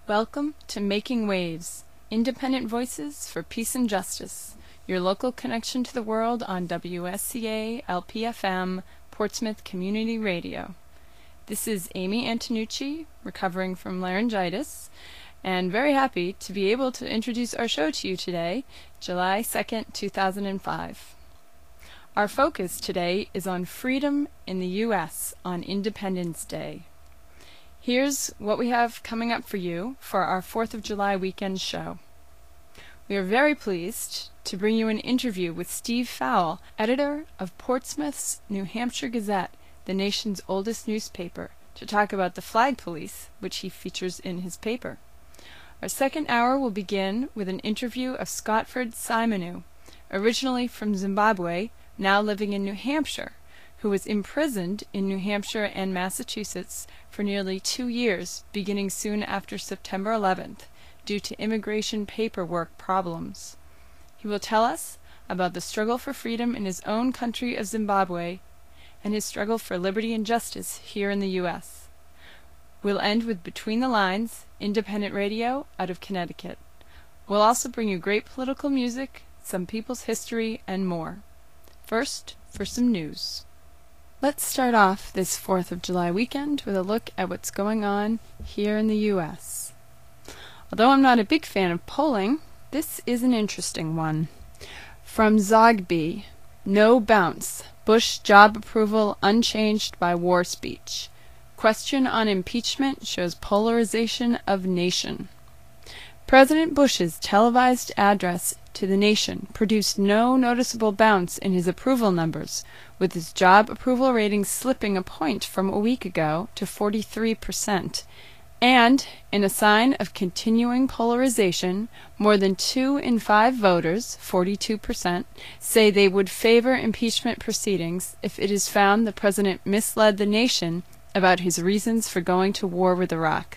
Welcome to Making Waves, Independent Voices for Peace and Justice, your local connection to the world on WSCA LPFM, Portsmouth Community Radio. This is Amy Antonucci, recovering from laryngitis, and very happy to be able to introduce our show to you today, July 2nd, 2005. Our focus today is on freedom in the U.S. on Independence Day. Here's what we have coming up for you for our 4th of July weekend show. We are very pleased to bring you an interview with Steve Fowle, editor of Portsmouth's New Hampshire Gazette, the nation's oldest newspaper, to talk about the flag police, which he features in his paper. Our second hour will begin with an interview of Scotford Simonu, originally from Zimbabwe, now living in New Hampshire, who was imprisoned in New Hampshire and Massachusetts for nearly 2 years, beginning soon after September 11th, due to immigration paperwork problems. He will tell us about the struggle for freedom in his own country of Zimbabwe and his struggle for liberty and justice here in the U.S. We'll end with Between the Lines, independent radio out of Connecticut. We'll also bring you great political music, some people's history, and more. First, for some news. Let's start off this 4th of July weekend with a look at what's going on here in the U.S. Although I'm not a big fan of polling, this is an interesting one. From Zogby, no bounce. Bush job approval unchanged by war speech. Question on impeachment shows polarization of nation. President Bush's televised address to the nation produced no noticeable bounce in his approval numbers, with his job approval rating slipping a point from a week ago to 43%. And, in a sign of continuing polarization, more than 2 in 5 voters, 42%, say they would favor impeachment proceedings if it is found the president misled the nation about his reasons for going to war with Iraq.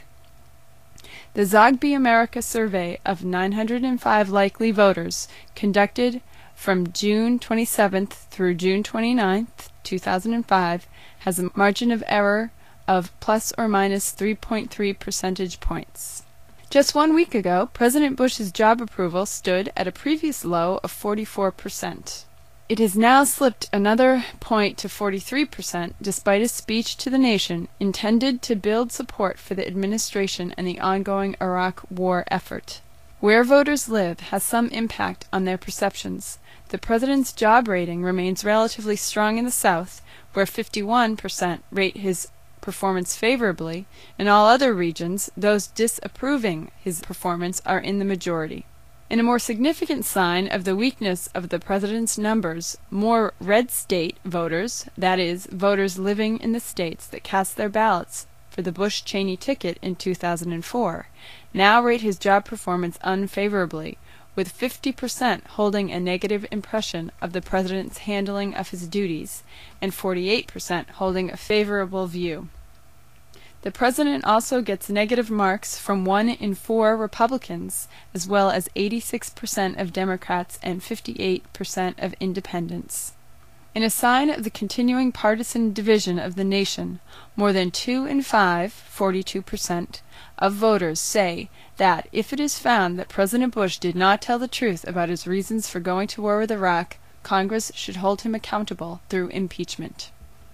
The Zogby America survey of 905 likely voters, conducted from June 27th through June 29th, 2005, has a margin of error of plus or minus 3.3 percentage points. Just 1 week ago, President Bush's job approval stood at a previous low of 44%. It has now slipped another point to 43%, despite a speech to the nation intended to build support for the administration and the ongoing Iraq war effort. Where voters live has some impact on their perceptions. The president's job rating remains relatively strong in the South, where 51% rate his performance favorably. In all other regions, those disapproving his performance are in the majority. In a more significant sign of the weakness of the president's numbers, more red state voters, that is, voters living in the states that cast their ballots for the Bush-Cheney ticket in 2004, now rate his job performance unfavorably, with 50% holding a negative impression of the president's handling of his duties, and 48% holding a favorable view. The president also gets negative marks from 1 in 4 Republicans, as well as 86% of Democrats and 58% of independents. In a sign of the continuing partisan division of the nation, more than 2 in 5, 42%, of voters say that if it is found that President Bush did not tell the truth about his reasons for going to war with Iraq, Congress should hold him accountable through impeachment.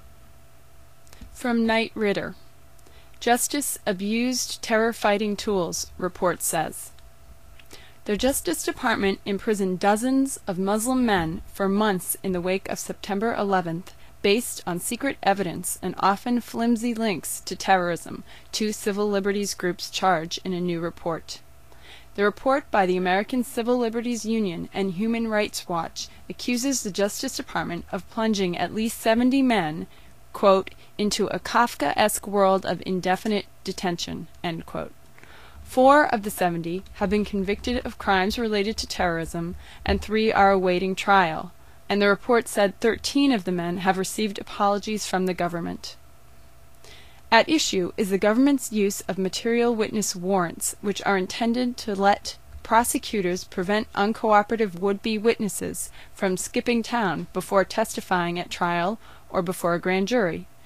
From Knight Ridder. Justice abused terror-fighting tools, report says. The Justice Department imprisoned dozens of Muslim men for months in the wake of September 11th, based on secret evidence and often flimsy links to terrorism, 2 civil liberties groups charge in a new report. The report by the American Civil Liberties Union and Human Rights Watch accuses the Justice Department of plunging at least 70 men, quote, into a Kafkaesque world of indefinite detention, end quote. 4 of the 70 have been convicted of crimes related to terrorism, and 3 are awaiting trial, and the report said 13 of the men have received apologies from the government. At issue is the government's use of material witness warrants, which are intended to let prosecutors prevent uncooperative would-be witnesses from skipping town before testifying at trial or before a grand jury.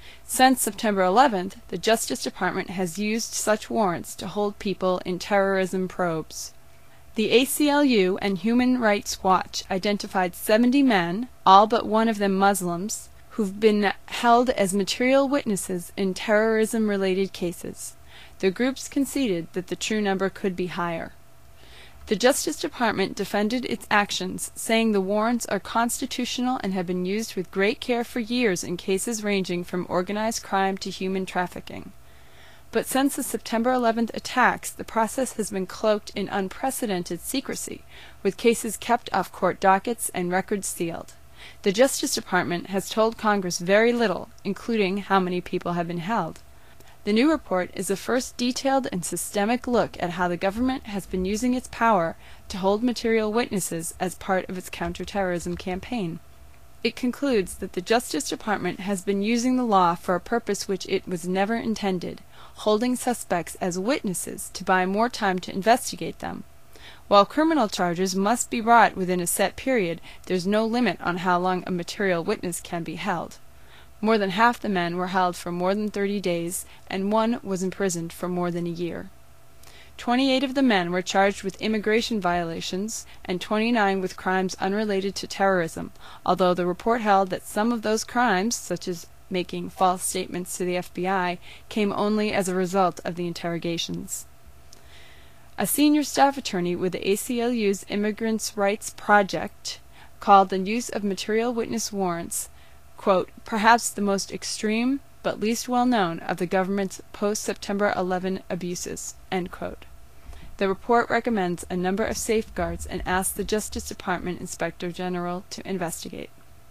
Since September 11th, the Justice Department has used such warrants to hold people in terrorism probes. The ACLU and Human Rights Watch identified 70 men, all but one of them Muslims, who've been held as material witnesses in terrorism-related cases. The groups conceded that the true number could be higher. The Justice Department defended its actions, saying the warrants are constitutional and have been used with great care for years in cases ranging from organized crime to human trafficking. But since the September 11th attacks, the process has been cloaked in unprecedented secrecy, with cases kept off court dockets and records sealed. The Justice Department has told Congress very little, including how many people have been held. The new report is the first detailed and systemic look at how the government has been using its power to hold material witnesses as part of its counterterrorism campaign. It concludes that the Justice Department has been using the law for a purpose which it was never intended, holding suspects as witnesses to buy more time to investigate them. While criminal charges must be brought within a set period, there's no limit on how long a material witness can be held. More than half the men were held for more than 30 days, and one was imprisoned for more than a year. 28 of the men were charged with immigration violations, and 29 with crimes unrelated to terrorism, although the report held that some of those crimes, such as making false statements to the FBI, came only as a result of the interrogations. A senior staff attorney with the ACLU's Immigrants' Rights Project called the use of material witness warrants, quote, perhaps the most extreme but least well known of the government's post-September 11 abuses, end quote. The report recommends a number of safeguards and asks the Justice Department Inspector General to investigate.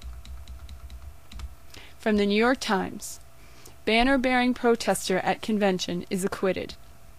From the New York Times, banner-bearing protester at convention is acquitted.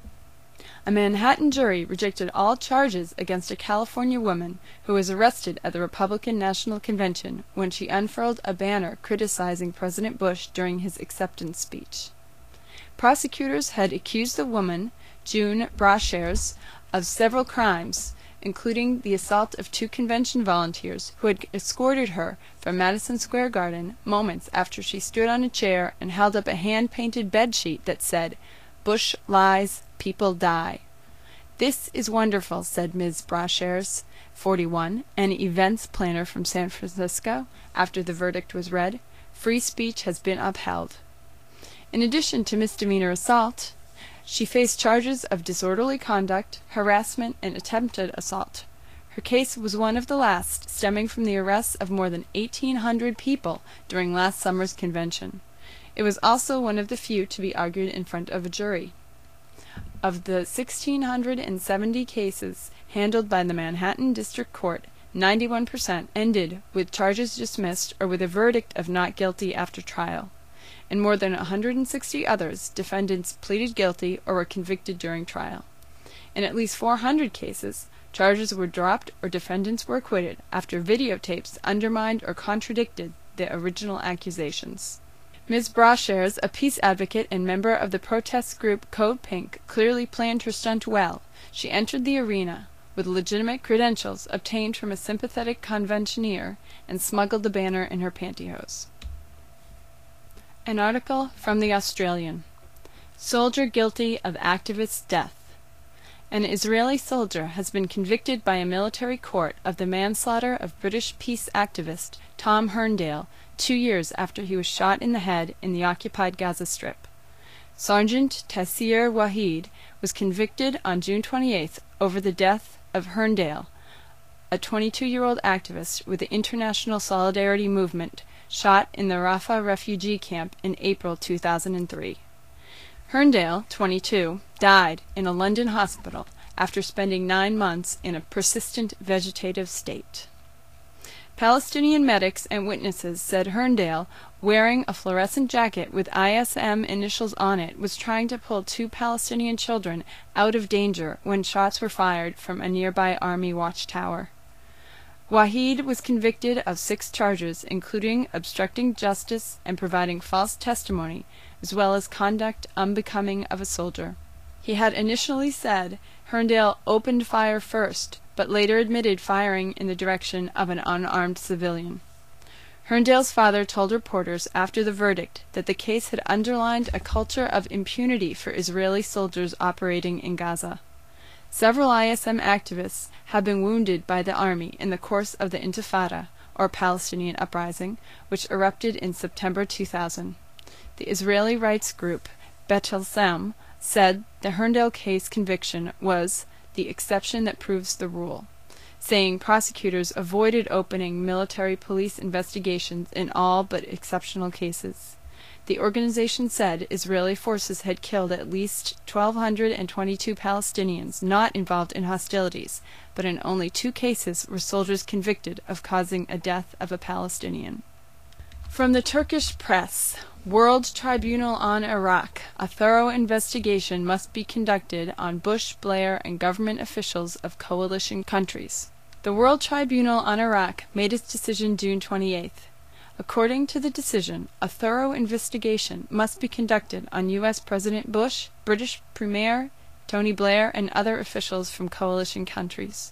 A Manhattan jury rejected all charges against a California woman who was arrested at the Republican National Convention when she unfurled a banner criticizing President Bush during his acceptance speech. Prosecutors had accused the woman, June Brashares, of several crimes, including the assault of 2 convention volunteers who had escorted her from Madison Square Garden moments after she stood on a chair and held up a hand-painted bedsheet that said, "Bush lies, people die." "This is wonderful," said Ms. Brashares, 41, an events planner from San Francisco, after the verdict was read. Free speech has been upheld. In addition to misdemeanor assault, she faced charges of disorderly conduct, harassment, and attempted assault. Her case was one of the last stemming from the arrests of more than 1,800 people during last summer's convention. It was also one of the few to be argued in front of a jury. Of the 1,670 cases handled by the Manhattan District Court, 91% ended with charges dismissed or with a verdict of not guilty after trial. In more than 160 others, defendants pleaded guilty or were convicted during trial. In at least 400 cases, charges were dropped or defendants were acquitted after videotapes undermined or contradicted the original accusations. Ms. Brashares, a peace advocate and member of the protest group Code Pink, clearly planned her stunt well. She entered the arena with legitimate credentials obtained from a sympathetic conventioneer and smuggled the banner in her pantyhose. An article from The Australian. Soldier guilty of activist death. An Israeli soldier has been convicted by a military court of the manslaughter of British peace activist Tom Herndale 2 years after he was shot in the head in the occupied Gaza Strip. Sergeant Taseer Waheed was convicted on June 28th over the death of Herndale, a 22-year-old activist with the International Solidarity Movement, shot in the Rafah refugee camp in April 2003. Herndale, 22, died in a London hospital after spending 9 months in a persistent vegetative state. Palestinian medics and witnesses said Herndale, wearing a fluorescent jacket with ISM initials on it, was trying to pull 2 Palestinian children out of danger when shots were fired from a nearby army watchtower. Waheed was convicted of 6 charges, including obstructing justice and providing false testimony, as well as conduct unbecoming of a soldier. He had initially said Herndale opened fire first, but later admitted firing in the direction of an unarmed civilian. Herndale's father told reporters after the verdict that the case had underlined a culture of impunity for Israeli soldiers operating in Gaza. Several ISM activists have been wounded by the army in the course of the Intifada, or Palestinian uprising, which erupted in September 2000. The Israeli rights group B'Tselem said the Herndale case conviction was the exception that proves the rule, saying prosecutors avoided opening military police investigations in all but exceptional cases. The organization said Israeli forces had killed at least 1,222 Palestinians not involved in hostilities, but in only 2 cases were soldiers convicted of causing a death of a Palestinian. From the Turkish press, World Tribunal on Iraq. A thorough investigation must be conducted on Bush, Blair, and government officials of coalition countries. The World Tribunal on Iraq made its decision June 28th. According to the decision, a thorough investigation must be conducted on U.S. President Bush, British Premier Tony Blair, and other officials from coalition countries.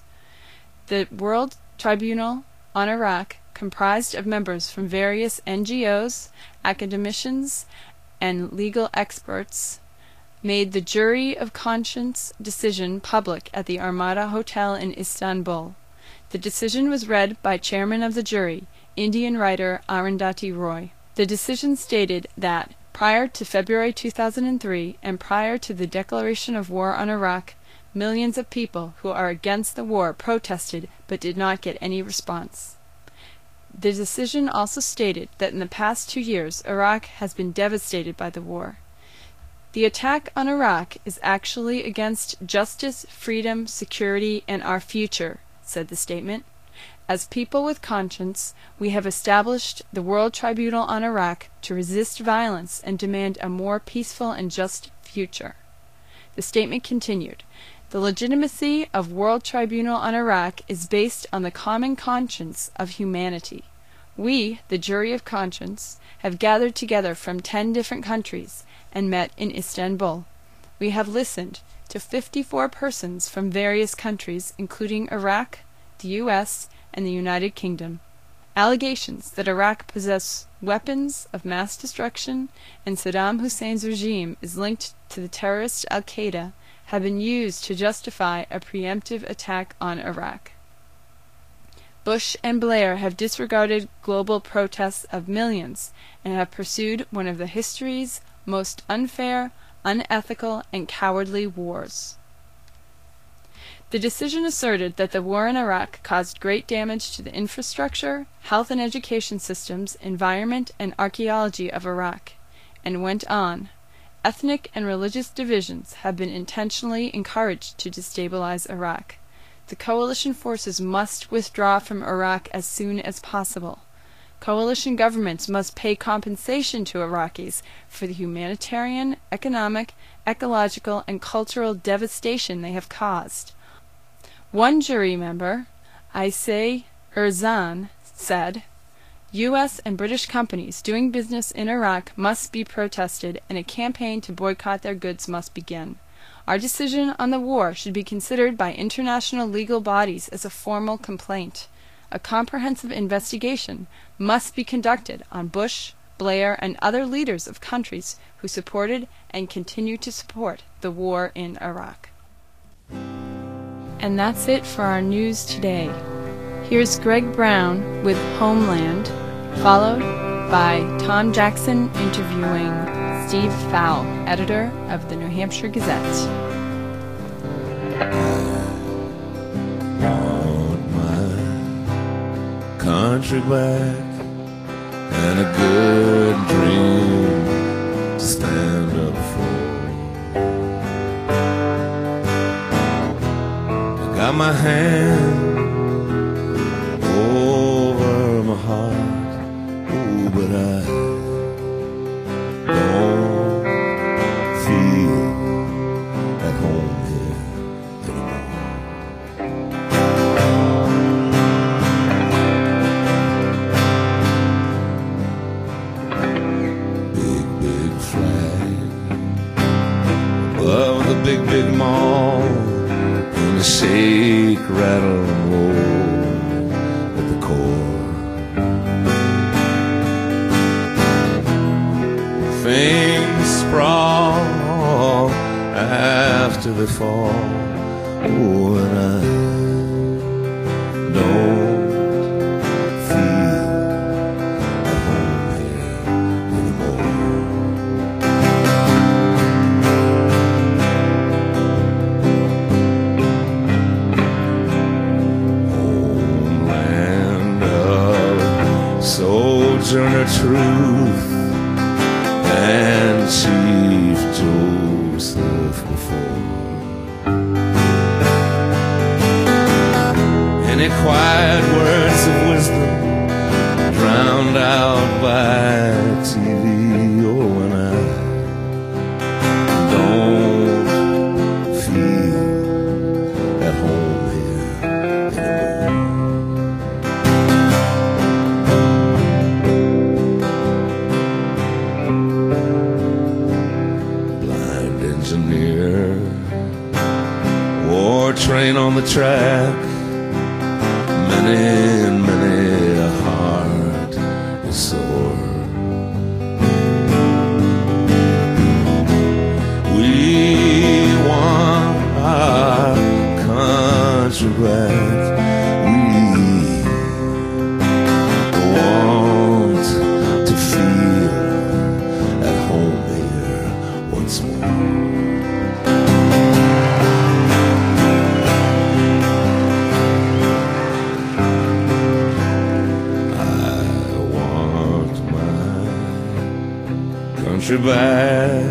The World Tribunal on Iraq, comprised of members from various NGOs, academicians, and legal experts, made the jury of conscience decision public at the Armada Hotel in Istanbul. The decision was read by chairman of the jury, Indian writer Arundhati Roy. The decision stated that, prior to February 2003 and prior to the declaration of war on Iraq, millions of people who are against the war protested but did not get any response. The decision also stated that in the past 2 years, Iraq has been devastated by the war. The attack on Iraq is actually against justice, freedom, security, and our future, said the statement. As people with conscience, we have established the World Tribunal on Iraq to resist violence and demand a more peaceful and just future. The statement continued, the legitimacy of World Tribunal on Iraq is based on the common conscience of humanity. We, the jury of conscience, have gathered together from 10 different countries and met in Istanbul. We have listened to 54 persons from various countries, including Iraq, the U.S., and the United Kingdom. Allegations that Iraq possesses weapons of mass destruction and Saddam Hussein's regime is linked to the terrorist Al-Qaeda have been used to justify a preemptive attack on Iraq. Bush and Blair have disregarded global protests of millions and have pursued one of the history's most unfair, unethical, and cowardly wars. The decision asserted that the war in Iraq caused great damage to the infrastructure, health and education systems, environment, and archaeology of Iraq, and went on, ethnic and religious divisions have been intentionally encouraged to destabilize Iraq. The coalition forces must withdraw from Iraq as soon as possible. Coalition governments must pay compensation to Iraqis for the humanitarian, economic, ecological, and cultural devastation they have caused. One jury member, Ayseh Erzan, said, U.S. and British companies doing business in Iraq must be protested and a campaign to boycott their goods must begin. Our decision on the war should be considered by international legal bodies as a formal complaint. A comprehensive investigation must be conducted on Bush, Blair, and other leaders of countries who supported and continue to support the war in Iraq. And that's it for our news today. Here's Greg Brown with Homeland, followed by Tom Jackson interviewing Steve Fowle, editor of the New Hampshire Gazette. I want my country back and a good dream to stand up for. I got my hand over my heart, oh, but I don't feel at home here anymore. Big, big flag above the big, big mall, and the shake, rattle, and roll at the core. after they fall. Oh, and I don't feel at home here anymore. Homeland of sojourner truth and Chief Joseph before. Any quiet words of wisdom drowned out by TV. Oh, and I don't feel at home here anymore. Blind engineer, war train on the track. Many a heart is sore. We want our country back. We want to feel at home here once more. Country back.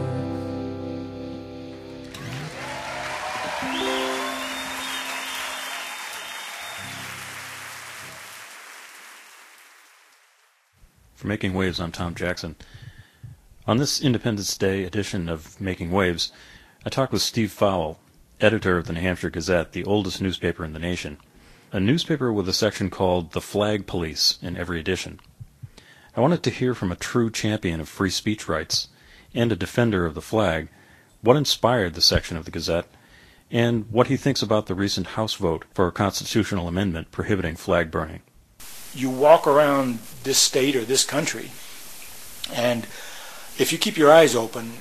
For Making Waves, I'm Tom Jackson. On this Independence Day edition of Making Waves, I talked with Steve Fowle, editor of the New Hampshire Gazette, the oldest newspaper in the nation, a newspaper with a section called The Flag Police in every edition. I wanted to hear from a true champion of free speech rights and a defender of the flag what inspired the section of the Gazette and what he thinks about the recent House vote for a constitutional amendment prohibiting flag burning. You walk around this state or this country, and if you keep your eyes open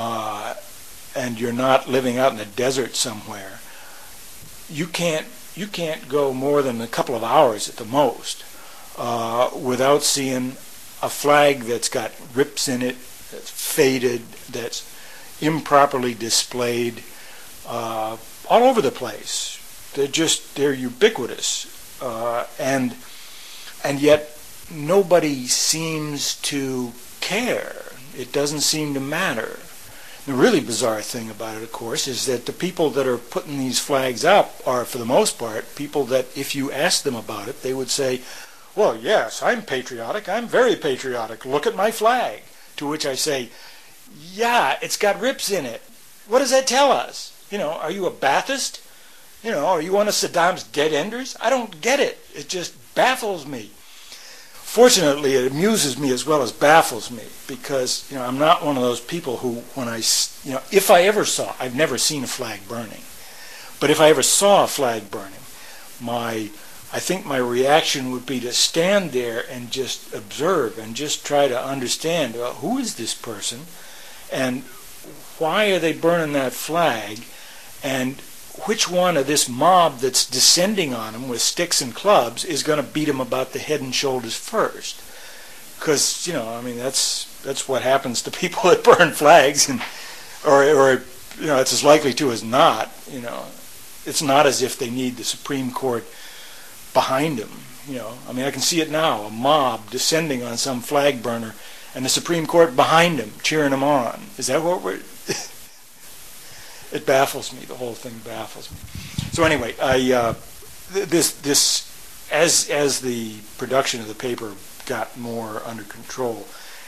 and you're not living out in the desert somewhere, you can't go more than a couple of hours at the most without seeing a flag that's got rips in it, that's faded, that's improperly displayed all over the place. They're ubiquitous, and yet nobody seems to care. It doesn't seem to matter. The really bizarre thing about it, of course, is that the people that are putting these flags up are, for the most part, people that if you ask them about it, they would say, well, yes, I'm patriotic. I'm very patriotic. Look at my flag. To which I say, yeah, it's got rips in it. What does that tell us? Are you a Ba'athist? Are you one of Saddam's dead enders? I don't get it. It just baffles me. Fortunately, it amuses me as well as baffles me because, I'm not one of those people who, if I ever saw, I've never seen a flag burning, but if I ever saw a flag burning, I think my reaction would be to stand there and just observe and just try to understand, well, who is this person and why are they burning that flag, and which one of this mob that's descending on them with sticks and clubs is going to beat them about the head and shoulders first? Because, that's what happens to people that burn flags, or it's as likely to as not. It's not as if they need the Supreme Court behind them. I can see it now, a mob descending on some flag burner and the Supreme Court behind him cheering him on. Is that what we're... It baffles me. The whole thing baffles me. So anyway, this as the production of the paper got more under control,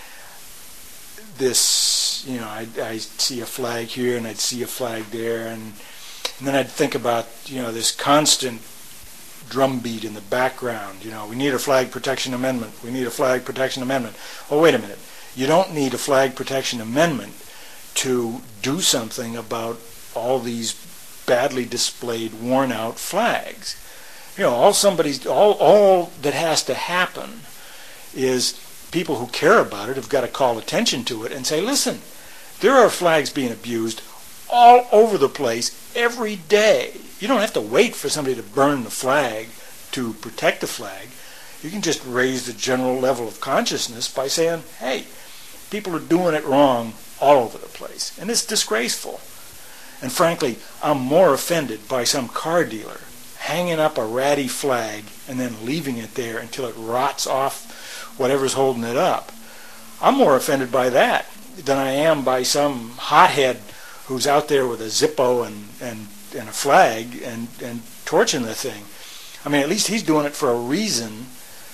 this, I see a flag here and I'd see a flag there, and then I'd think about, this constant drumbeat in the background. We need a flag protection amendment. We need a flag protection amendment. Oh, wait a minute. You don't need a flag protection amendment to do something about all these badly displayed, worn-out flags. All that has to happen is people who care about it have got to call attention to it and say, listen, there are flags being abused all over the place every day. You don't have to wait for somebody to burn the flag to protect the flag. You can just raise the general level of consciousness by saying, hey, people are doing it wrong all over the place, and it's disgraceful. And frankly, I'm more offended by some car dealer hanging up a ratty flag and then leaving it there until it rots off whatever's holding it up. I'm more offended by that than I am by some hothead who's out there with a Zippo and a flag and torching the thing. I mean, at least he's doing it for a reason.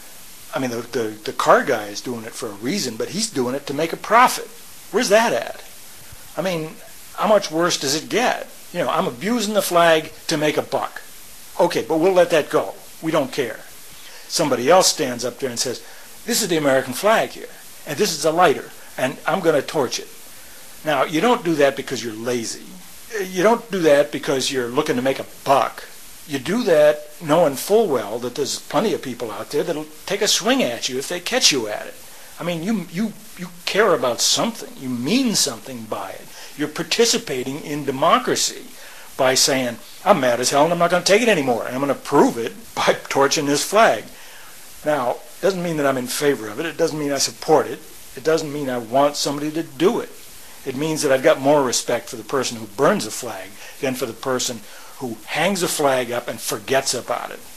I mean, the car guy is doing it for a reason, but he's doing it to make a profit. Where's that at? I mean, how much worse does it get? You know, I'm abusing the flag to make a buck. Okay, but we'll let that go. We don't care. Somebody else stands up there and says, this is the American flag here, and this is a lighter, and I'm going to torch it. Now, you don't do that because you're lazy. You don't do that because you're looking to make a buck. You do that knowing full well that there's plenty of people out there that'll take a swing at you if they catch you at it. I mean, you care about something. You mean something by it. You're participating in democracy by saying, I'm mad as hell and I'm not going to take it anymore. And I'm going to prove it by torching this flag. Now, it doesn't mean that I'm in favor of it. It doesn't mean I support it. It doesn't mean I want somebody to do it. It means that I've got more respect for the person who burns a flag than for the person who hangs a flag up and forgets about it.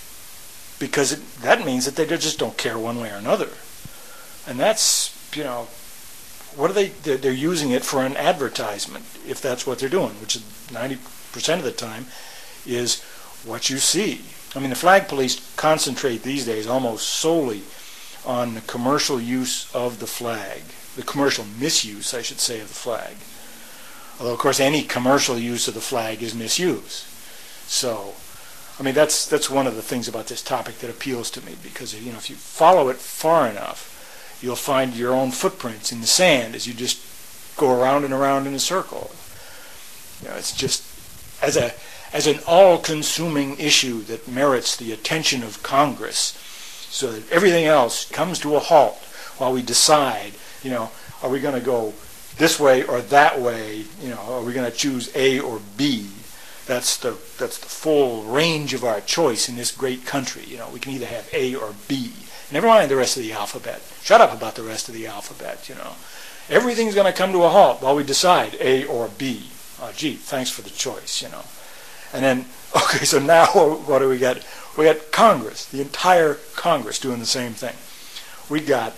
Because that means that they just don't care one way or another. And that's, you know, what are they? They're using it for an advertisement, if that's what they're doing, which is 90% of the time is what you see. I mean, the flag police concentrate these days almost solely on the commercial use of the flag, the commercial misuse, I should say, of the flag. Although, of course, any commercial use of the flag is misuse. So, I mean, that's one of the things about this topic that appeals to me, because, you know, if you follow it far enough, you'll find your own footprints in the sand as you just go around and around in a circle. You know, it's just as an all-consuming issue that merits the attention of Congress, so that everything else comes to a halt while we decide, you know, are we going to go this way or that way? You know, are we going to choose A or B? That's the full range of our choice in this great country. You know, we can either have A or B. Never mind the rest of the alphabet. Shut up about the rest of the alphabet, you know. Everything's going to come to a halt while we decide A or B. Oh, gee, thanks for the choice, you know. And then, okay, so now what do we got? We got Congress, the entire Congress doing the same thing. We got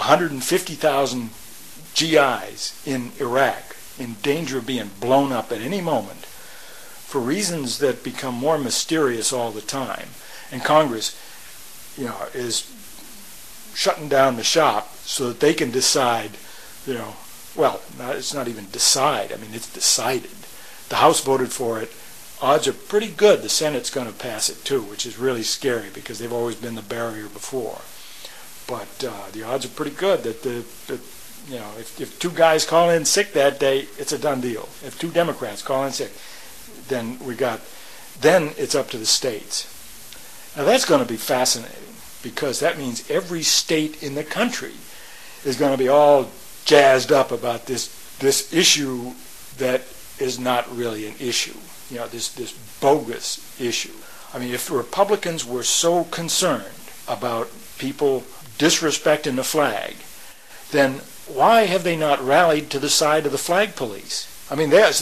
150,000 GIs in Iraq in danger of being blown up at any moment for reasons that become more mysterious all the time. And Congress, you know, is shutting down the shop so that they can decide, you know, well, it's not even decide. I mean, it's decided. The House voted for it. Odds are pretty good the Senate's going to pass it too, which is really scary because they've always been the barrier before. But the odds are pretty good that you know, if two guys call in sick that day, it's a done deal. If two Democrats call in sick, then it's up to the states. Now that's going to be fascinating, because that means every state in the country is going to be all jazzed up about this issue that is not really an issue. You know, this bogus issue. I mean, if the Republicans were so concerned about people disrespecting the flag, then why have they not rallied to the side of the flag police? I mean, they ought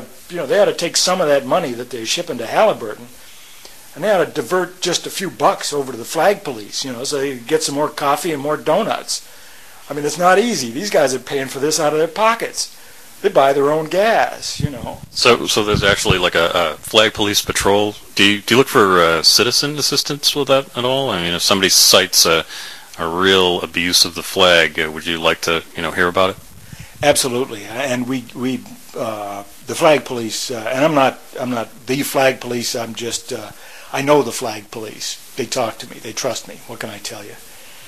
to take some of that money that they're shipping to Halliburton, and they ought to divert just a few bucks over to the flag police, you know, so they get some more coffee and more donuts. I mean, it's not easy. These guys are paying for this out of their pockets. They buy their own gas, you know. So there's actually like a flag police patrol. Do you look for citizen assistance with that at all? I mean, if somebody cites a real abuse of the flag, would you like to, you know, hear about it? Absolutely, and we the flag police, and I'm not the flag police. I'm just I know the flag police. They talk to me. They trust me. What can I tell you?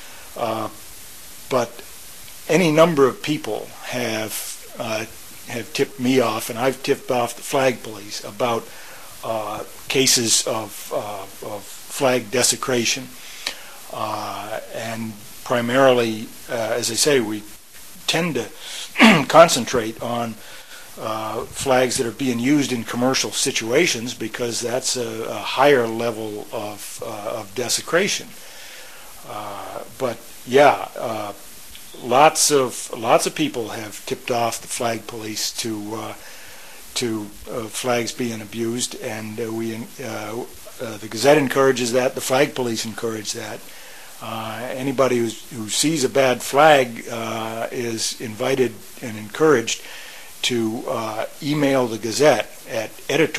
But any number of people have tipped me off, and I've tipped off the flag police about cases of flag desecration, and primarily, as I say, we tend to concentrate on flags that are being used in commercial situations, because that's a higher level of desecration. But yeah, lots of people have tipped off the flag police to flags being abused, and the Gazette encourages that. The flag police encourage that. Anybody who sees a bad flag is invited and encouraged to email the Gazette at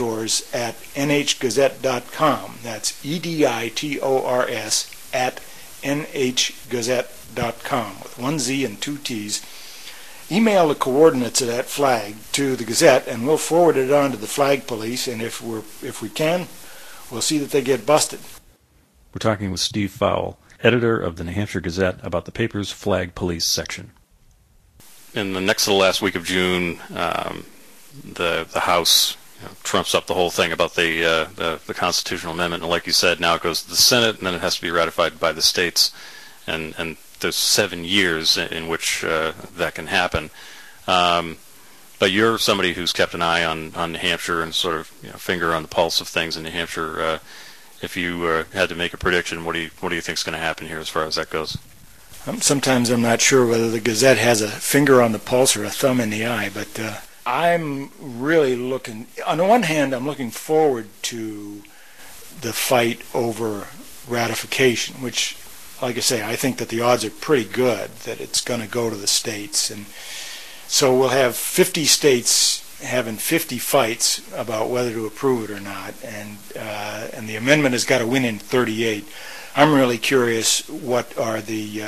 editors@nhgazette.com. That's EDITORS at nhgazette.com with one Z and two T's. Email the coordinates of that flag to the Gazette, and we'll forward it on to the flag police, and if we can, we'll see that they get busted. We're talking with Steve Fowle, editor of the New Hampshire Gazette, about the paper's flag police section. In the next to the last week of June, the House trumps up the whole thing about the constitutional amendment, and like you said, now it goes to the Senate, and then it has to be ratified by the states, and there's 7 years in which that can happen. But you're somebody who's kept an eye on New Hampshire and sort of finger on the pulse of things in New Hampshire. If you had to make a prediction, what do you think is going to happen here as far as that goes? Sometimes I'm not sure whether the Gazette has a finger on the pulse or a thumb in the eye, but I'm really looking, on the one hand, I'm looking forward to the fight over ratification, which, like I say, I think that the odds are pretty good that it's going to go to the states. And so we'll have 50 states having 50 fights about whether to approve it or not, and the amendment has got to win in 38. I'm really curious what are the,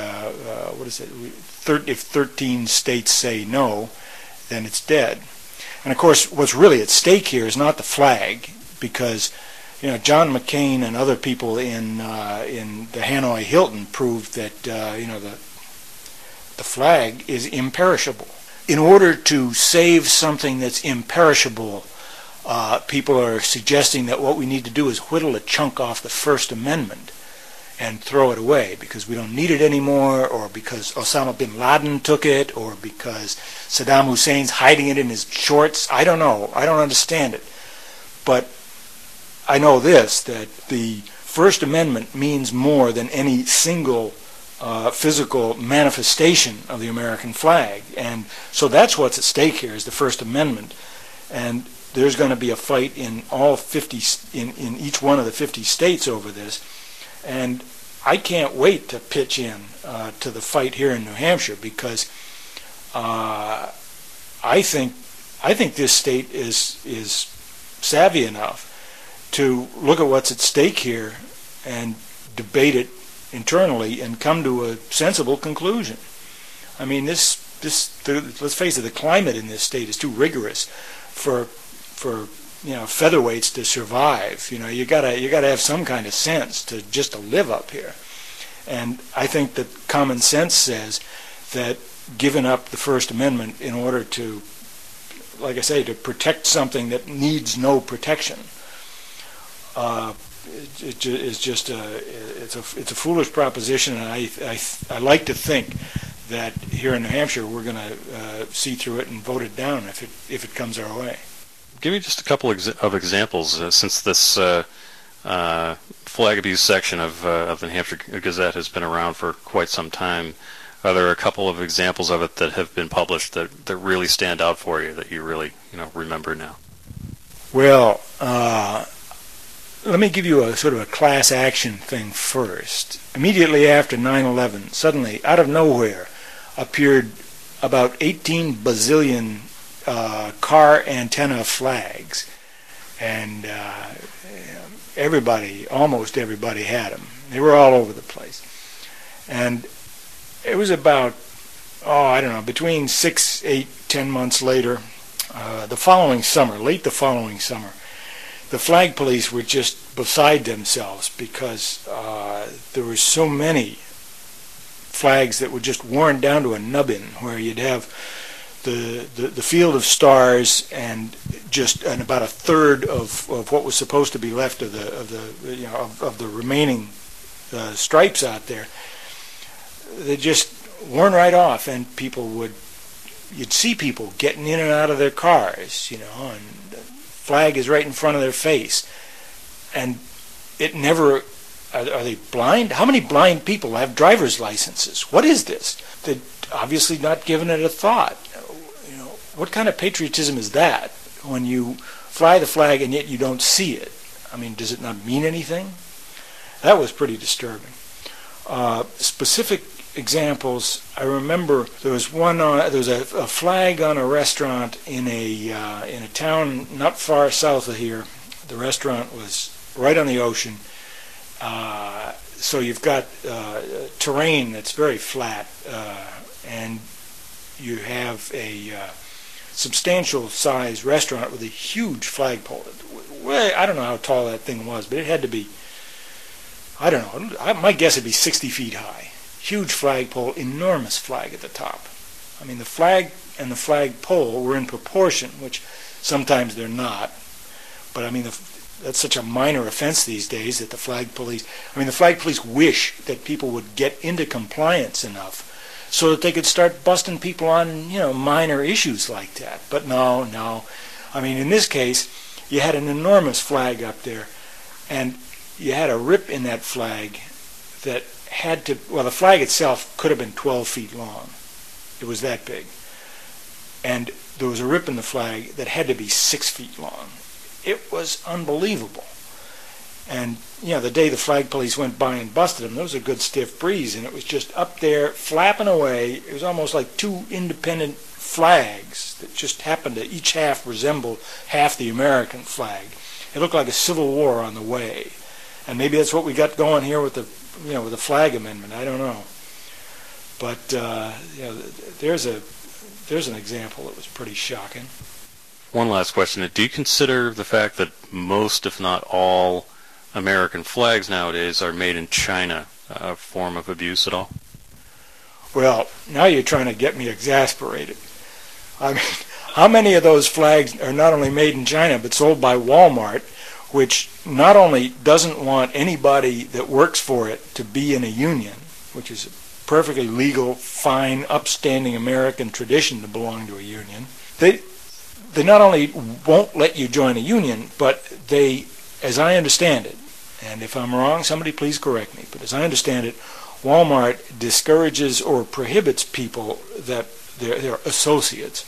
if 13 states say no, then it's dead. And of course, what's really at stake here is not the flag, because John McCain and other people in the Hanoi Hilton proved that the flag is imperishable. In order to save something that's imperishable, people are suggesting that what we need to do is whittle a chunk off the First Amendment and throw it away because we don't need it anymore, or because Osama bin Laden took it, or because Saddam Hussein's hiding it in his shorts. I don't know. I don't understand it. But I know this, that the First Amendment means more than any single physical manifestation of the American flag. And so that's what's at stake here, is the First Amendment. And there's going to be a fight in all 50, in each one of the 50 states over this. And I can't wait to pitch in to the fight here in New Hampshire, because I think this state is savvy enough to look at what's at stake here and debate it internally and come to a sensible conclusion. I mean, let's face it, the climate in this state is too rigorous for featherweights to survive. You gotta have some kind of sense to live up here. And I think that common sense says that giving up the First Amendment in order to, like I say, to protect something that needs no protection, it's a foolish proposition. And I like to think that here in New Hampshire we're going to see through it and vote it down if it comes our way. Give me just a couple of examples, since this flag abuse section of the New Hampshire Gazette has been around for quite some time. Are there a couple of examples of it that have been published that really stand out for you, that you really remember now? Well, let me give you a sort of a class action thing first. Immediately after 9/11, suddenly, out of nowhere, appeared about 18 bazillion car antenna flags, and almost everybody had them. They were all over the place. And it was about, between 6, 8, 10 months later, late the following summer, the flag police were just beside themselves because there were so many flags that were just worn down to a nubbin, where you'd have the field of stars and about a third of what was supposed to be left of the remaining stripes out there. They just worn right off, and people would you'd see people getting in and out of their cars, and the flag is right in front of their face. And it never... Are they blind? How many blind people have driver's licenses? What is this? They're obviously not giving it a thought. What kind of patriotism is that when you fly the flag and yet you don't see it? I mean, does it not mean anything? That was pretty disturbing. Specific examples, I remember there was a flag on a restaurant in a town not far south of here. The restaurant was right on the ocean. So you've got terrain that's very flat, and you have a substantial size restaurant with a huge flagpole. Well, I don't know how tall that thing was, but it had to be, I don't know, my guess would be 60 feet high. Huge flagpole, enormous flag at the top. I mean, the flag and the flagpole were in proportion, which sometimes they're not. But I mean, that's such a minor offense these days that the flag police wish that people would get into compliance enough so that they could start busting people on, minor issues like that. But no. I mean, in this case, you had an enormous flag up there, and you had a rip in that flag that had to, the flag itself could have been 12 feet long. It was that big. And there was a rip in the flag that had to be 6 feet long. It was unbelievable. And, the day the flag police went by and busted them, there was a good stiff breeze, and it was just up there flapping away. It was almost like two independent flags that just happened to each half resemble half the American flag. It looked like a civil war on the way. And maybe that's what we got going here with the flag amendment. I don't know. But, there's an example that was pretty shocking. One last question. Do you consider the fact that most, if not all, American flags nowadays are made in China a form of abuse at all? Well, now you're trying to get me exasperated. I mean, how many of those flags are not only made in China but sold by Walmart, which not only doesn't want anybody that works for it to be in a union, which is a perfectly legal, fine, upstanding American tradition to belong to a union, they not only won't let you join a union, but they, as I understand it, and if I'm wrong, somebody please correct me, but as I understand it, Walmart discourages or prohibits people that their associates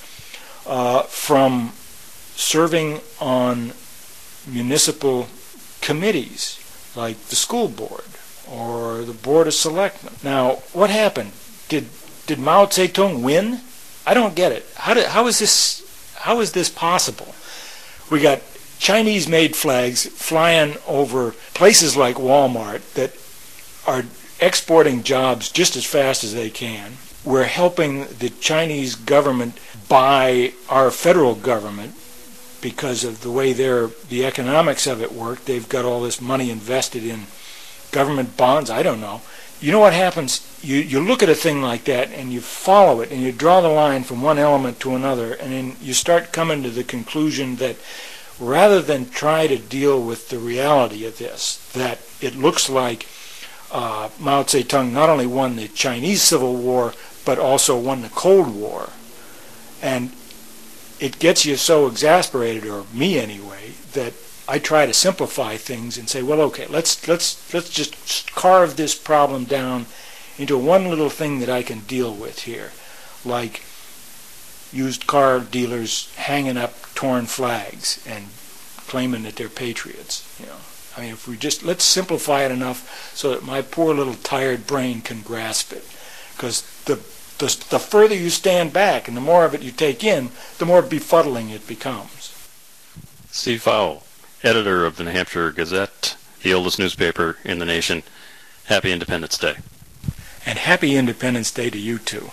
from serving on municipal committees like the school board or the board of selectmen. Now, what happened? Did Mao Zedong win? I don't get it. How is this possible? We got Chinese-made flags flying over places like Walmart that are exporting jobs just as fast as they can. We're helping the Chinese government buy our federal government because of the way the economics of it work. They've got all this money invested in government bonds. I don't know. You know what happens? You look at a thing like that and you follow it and you draw the line from one element to another, and then you start coming to the conclusion that rather than try to deal with the reality of this, that it looks like Mao Zedong not only won the Chinese Civil War but also won the Cold War, and it gets you so exasperated, or me anyway, that I try to simplify things and say, well, okay, let's just carve this problem down into one little thing that I can deal with here, like used car dealers hanging up torn flags and claiming that they're patriots. I mean, if we just let's simplify it enough so that my poor little tired brain can grasp it, because the further you stand back and the more of it you take in, the more befuddling it becomes. Steve Fowle, editor of the New Hampshire Gazette, the oldest newspaper in the nation. Happy Independence Day. And happy Independence Day to you too.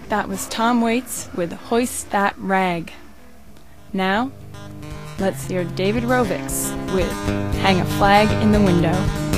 That was Tom Waits with Hoist That Rag. Now, let's hear David Rovix with Hang a Flag in the Window.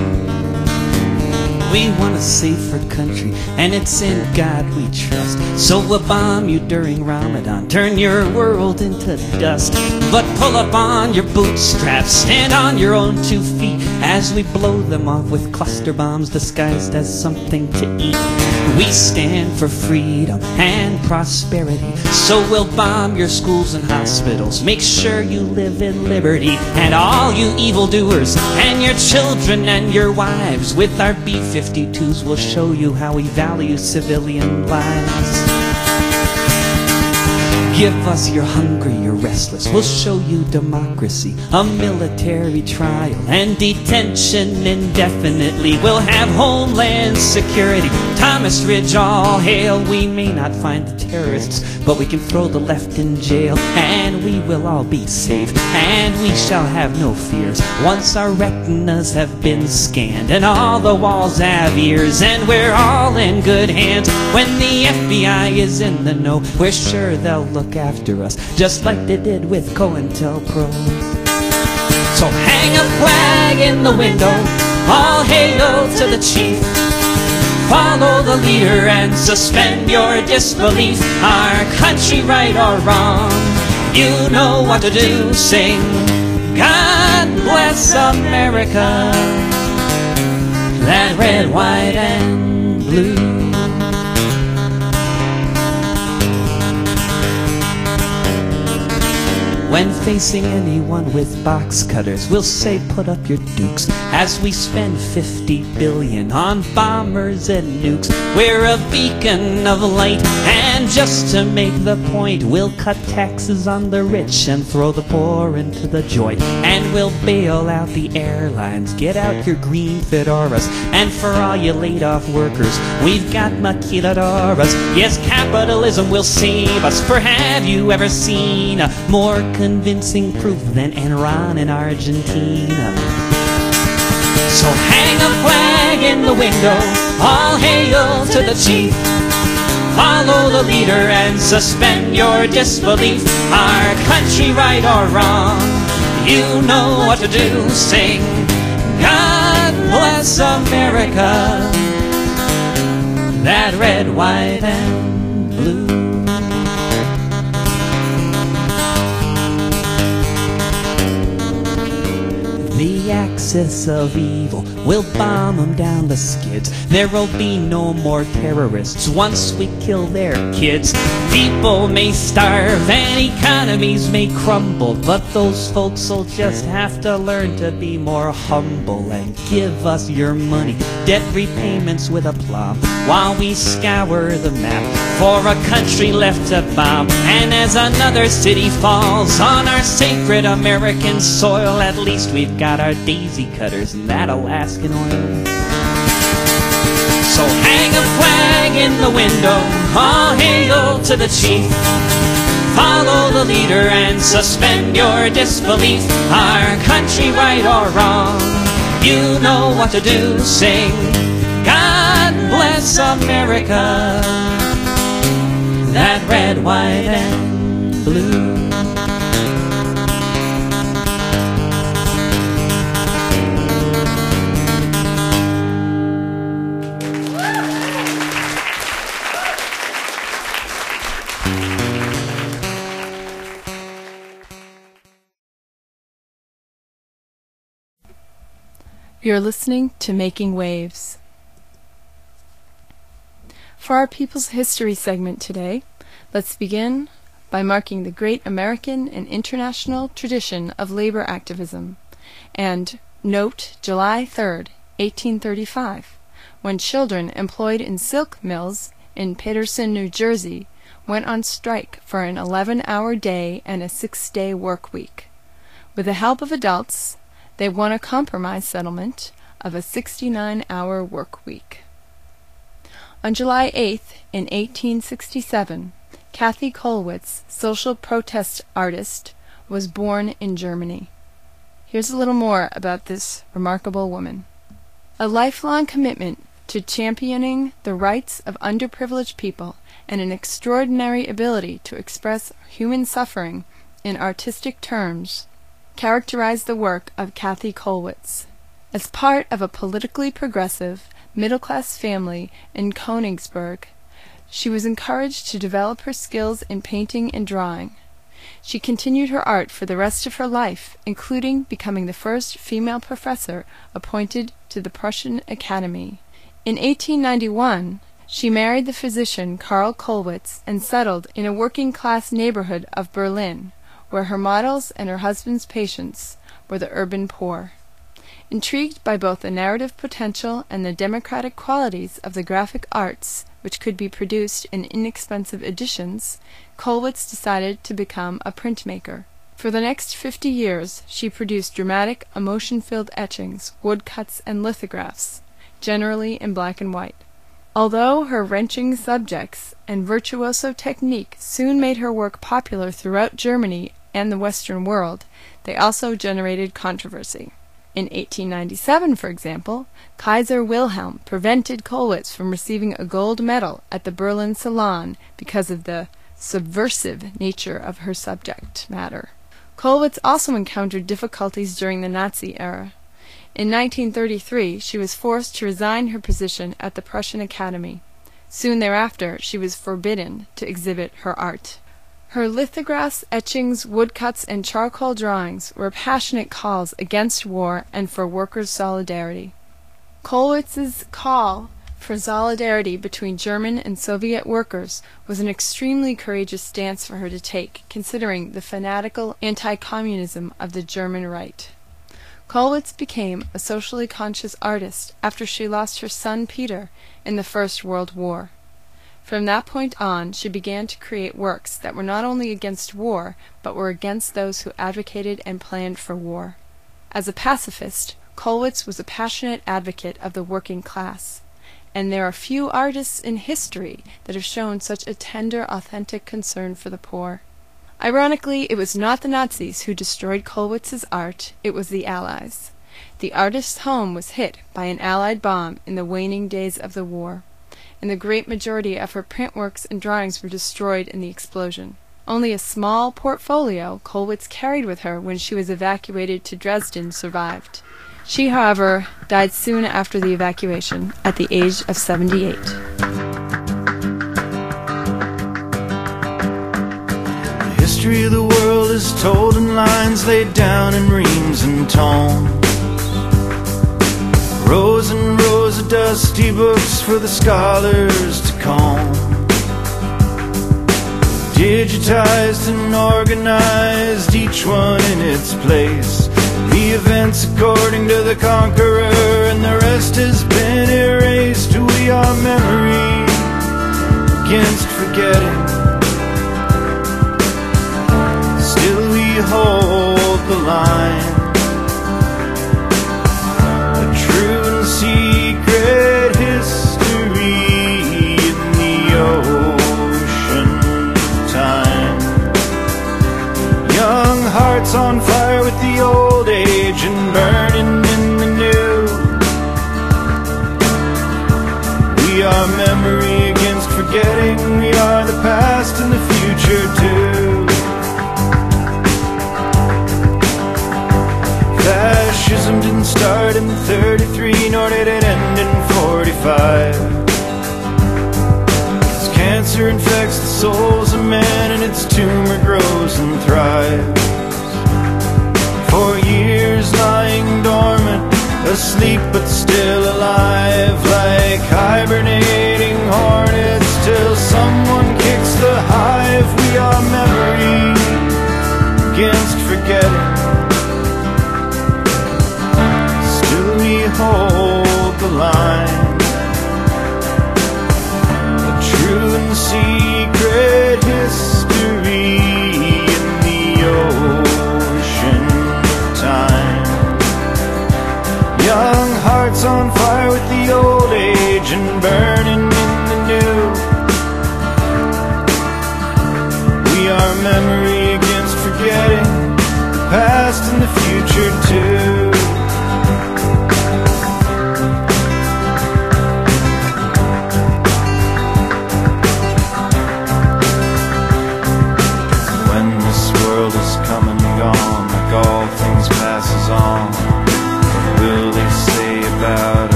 We want a safer country, and it's in God we trust. So we'll bomb you during Ramadan, turn your world into dust. But pull up on your bootstraps, stand on your own 2 feet, as we blow them off with cluster bombs disguised as something to eat. We stand for freedom and prosperity, so we'll bomb your schools and hospitals, make sure you live in liberty. And all you evildoers, and your children and your wives, with our B-52s we'll show you how we value civilian lives. Give us you're hungry, you're restless, we'll show you democracy, a military trial and detention indefinitely. We'll have homeland security, Thomas Ridge all hail. We may not find the terrorists, but we can throw the left in jail, and we will all be safe, and we shall have no fears once our retinas have been scanned and all the walls have ears, and we're all in good hands. When the FBI is in the know, we're sure they'll look after us, just like they did with COINTELPRO. So hang a flag in the window, all hail to the chief. Follow the leader and suspend your disbelief. Our country, right or wrong, you know what to do. Sing, God bless America, that red, white, and blue. When facing anyone with box cutters, we'll say put up your dukes, as we spend 50 billion on bombers and nukes. We're a beacon of light, and just to make the point, we'll cut taxes on the rich and throw the poor into the joint. And we'll bail out the airlines, get out your green fedoras, and for all you laid off workers, we've got maquiladoras. Yes, capitalism will save us, for have you ever seen a more convincing proof than Enron in Argentina? So hang a flag in the window, all hail to the chief. Follow the leader and suspend your disbelief. Our country, right or wrong, you know what to do. Sing, God bless America, that red, white, and blue. The axis of evil, we'll bomb them down the skids. There'll be no more terrorists once we kill their kids. People may starve and economies may crumble, but those folks will just have to learn to be more humble and give us your money, debt repayments with aplomb, while we scour the map for a country left to bomb. And as another city falls on our sacred American soil, at least we've got our daisy cutters and that Alaskan oil. So hang a flag in the window, all hail to the chief. Follow the leader and suspend your disbelief. Our country, right or wrong, you know what to do. Sing, God bless America, that red, white, and blue. You're listening to Making Waves. For our People's History segment today, let's begin by marking the great American and international tradition of labor activism, and note July 3rd, 1835, when children employed in silk mills in Paterson, New Jersey, went on strike for an 11-hour day and a 6-day work week. With the help of adults, they won a compromise settlement of a 69-hour work week. On July 8th, in 1867, Kathy Kollwitz, social protest artist, was born in Germany. Here's a little more about this remarkable woman. A lifelong commitment to championing the rights of underprivileged people and an extraordinary ability to express human suffering in artistic terms characterize the work of Kathy Kollwitz. As part of a politically progressive, middle-class family in Königsberg, she was encouraged to develop her skills in painting and drawing. She continued her art for the rest of her life, including becoming the first female professor appointed to the Prussian Academy. In 1891, she married the physician Karl Kollwitz and settled in a working-class neighborhood of Berlin, where her models and her husband's patients were the urban poor. Intrigued by both the narrative potential and the democratic qualities of the graphic arts, which could be produced in inexpensive editions, Kollwitz decided to become a printmaker. For the next 50 years, she produced dramatic, emotion-filled etchings, woodcuts, and lithographs, generally in black and white. Although her wrenching subjects and virtuoso technique soon made her work popular throughout Germany and the Western world, they also generated controversy. In 1897, for example, Kaiser Wilhelm prevented Kollwitz from receiving a gold medal at the Berlin Salon because of the subversive nature of her subject matter. Kollwitz also encountered difficulties during the Nazi era. In 1933, she was forced to resign her position at the Prussian Academy. Soon thereafter, she was forbidden to exhibit her art. Her lithographs, etchings, woodcuts, and charcoal drawings were passionate calls against war and for workers' solidarity. Kollwitz's call for solidarity between German and Soviet workers was an extremely courageous stance for her to take, considering the fanatical anti-communism of the German right. Kollwitz became a socially conscious artist after she lost her son Peter in the First World War. From that point on, she began to create works that were not only against war, but were against those who advocated and planned for war. As a pacifist, Kollwitz was a passionate advocate of the working class, and there are few artists in history that have shown such a tender, authentic concern for the poor. Ironically, it was not the Nazis who destroyed Kollwitz's art, it was the Allies. The artist's home was hit by an Allied bomb in the waning days of the war, and the great majority of her print works and drawings were destroyed in the explosion. Only a small portfolio Kollwitz carried with her when she was evacuated to Dresden survived. She, however, died soon after the evacuation, at the age of 78. The history of the world is told in lines laid down in reams and tomes. Rows and rows of dusty books for the scholars to comb. Digitized and organized, each one in its place. The events according to the conqueror, and the rest has been erased. We are memory against forgetting. Still we hold the line. Secret history in the ocean of time. Young hearts on fire with the old age and burning in the new. We are memory against forgetting. We are the past and the future too. Fascism didn't start in 33, nor did it end in 45. As cancer infects the souls of men, and its tumor grows and thrives. For years lying dormant, asleep but still alive, like hibernating hornets, till someone kicks the hive. We are memory against forgetting. Hold the line. A true and secret history in the ocean of time. Young hearts on fire with the old age and burning in the new. We are memory against forgetting, the past and the future too.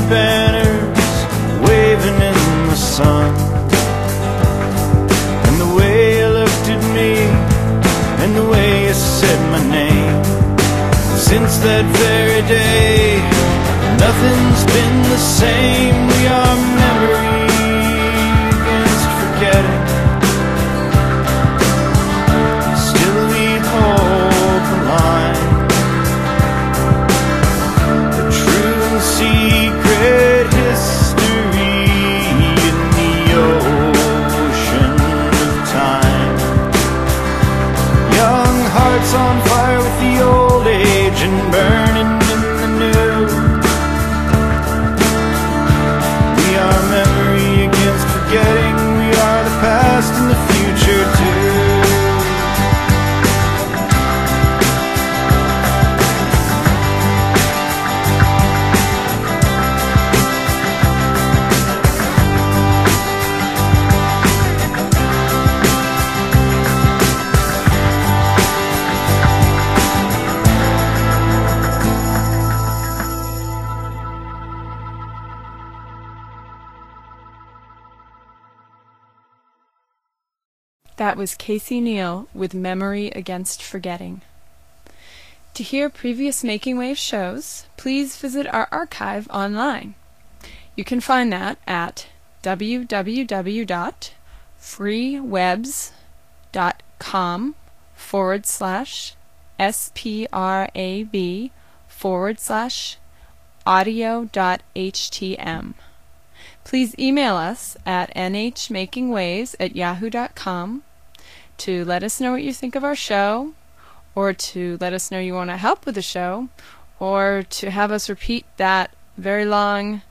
banners waving in the sun. And the way you looked at me, and the way you said my name, since that very day, nothing's been the same. We are memory against forgetting. Still we hold the line. A true secret history in the ocean of time. Young hearts on fire with the old age and burning in the new. We are memory against forgetting. We are the past and the future too. That was Casey Neal with Memory Against Forgetting. To hear previous Making Waves shows, please visit our archive online. You can find that at www.freewebs.com/sprab/audio.htm. Please email us at nhmakingwaves@yahoo.com to let us know what you think of our show, or to let us know you want to help with the show, or to have us repeat that very long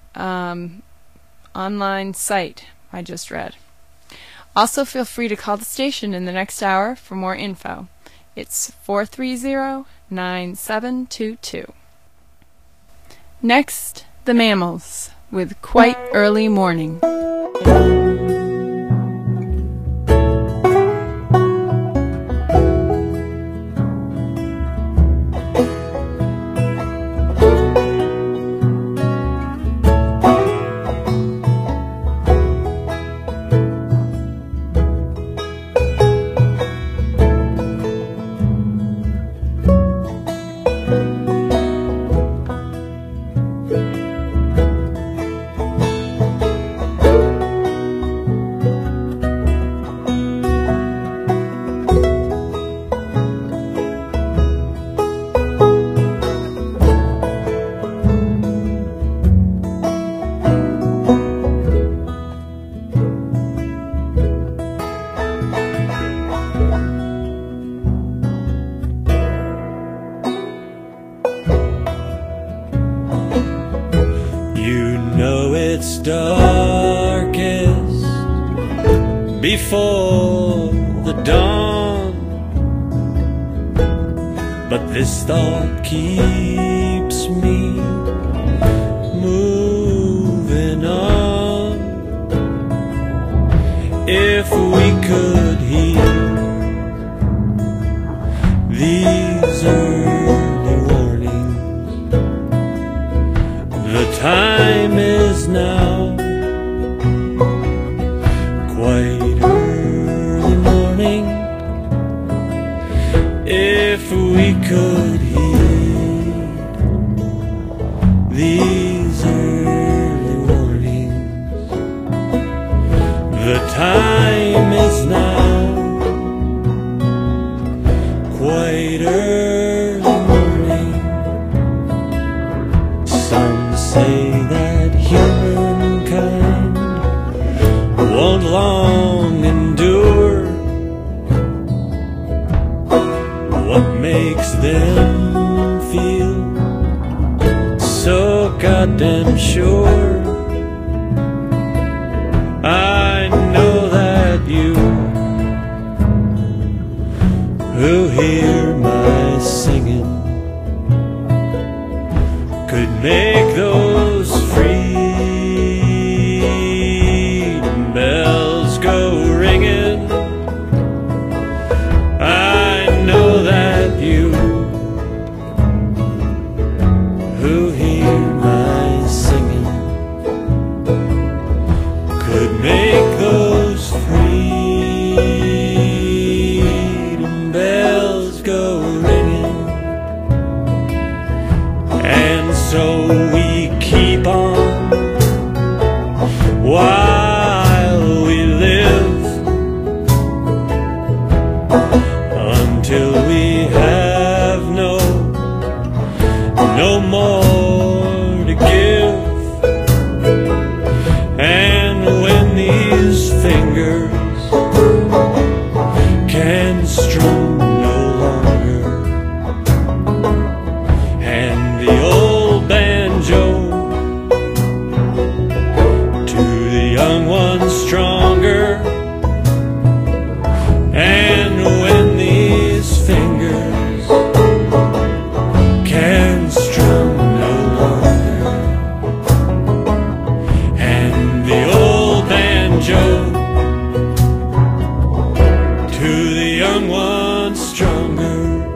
online site I just read. Also, feel free to call the station in the next hour for more info. It's 430-9722. Next, the Mammals with Quite Early Morning. It's darkest before the dawn, but this thought keeps me moving on. If we could hear these early warnings, the time is now, quite early morning. If we could heed these early warnings, the time is now, quite early morning. Some say that humankind won't long endure. What makes them feel so goddamn sure? I know that stronger. And when these fingers can strum no longer, and the old banjo to the young ones stronger.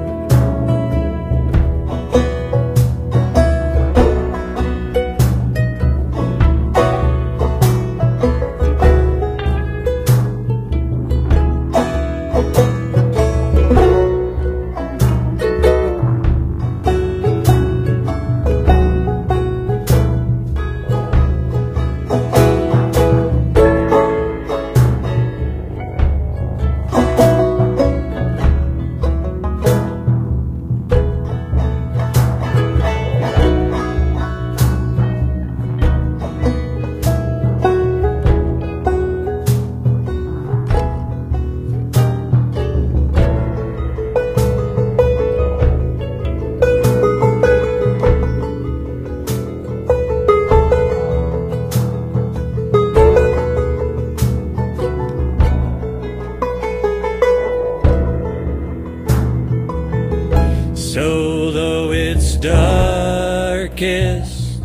So though it's darkest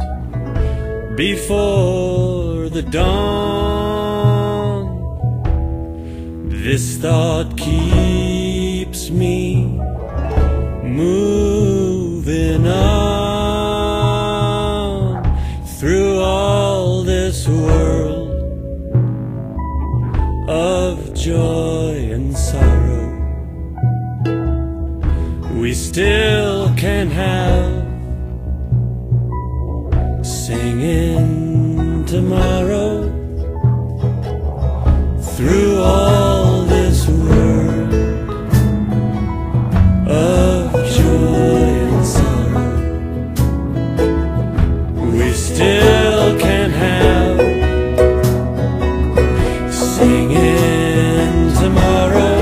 before the dawn, this thought keeps me moving on through all this world of joy and sorrow. We still can have singing tomorrow through all this world of joy and sorrow. We still can have singing tomorrow.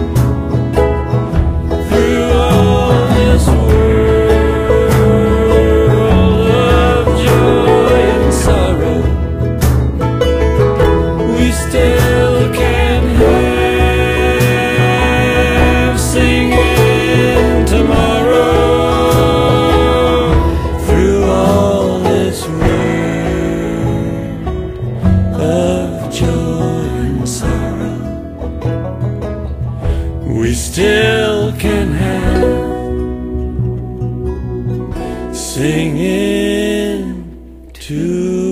We still can have singing to